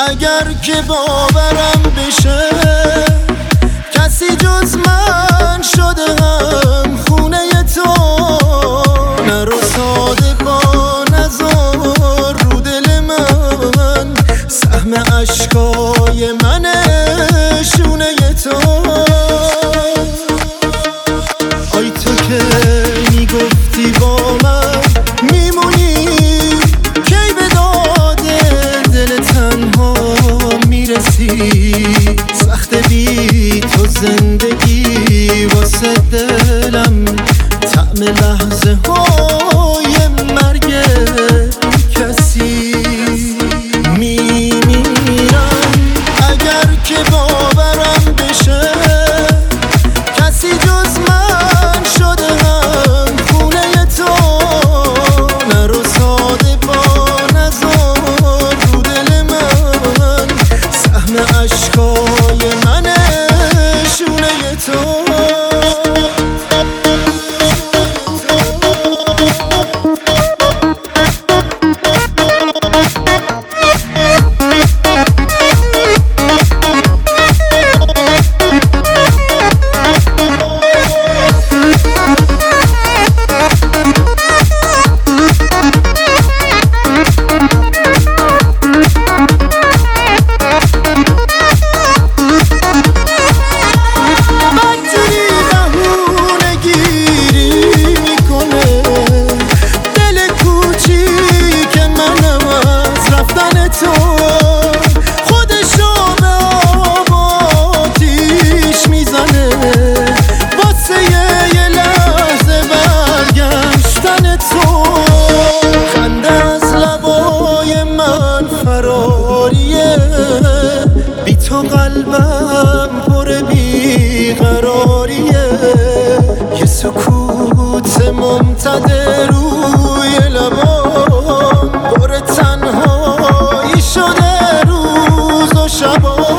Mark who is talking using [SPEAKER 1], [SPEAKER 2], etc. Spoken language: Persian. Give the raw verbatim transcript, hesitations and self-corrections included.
[SPEAKER 1] اگر که باورم بشه کسی جز من شده هم خونه تو. نرو ساده با نزار رو دل من، سهم عشقای منه شونه تو. آی تو که میگفتی با من میمونی، کی به داد دل تنها میرسی. سخت بی تو زندگی واسه دلم، طعم لحظه های مرگ کسی. میمیرم اگر که باورم بشه کسی جز من شده هم خونه تو. نرو ساده با نزار رو دل من، سهم عشقای منه شونه تو. بی تو قلبم پر بیقراریه، یه سکوت ممتد روی لبام پر تنهایی شده روز و شبا.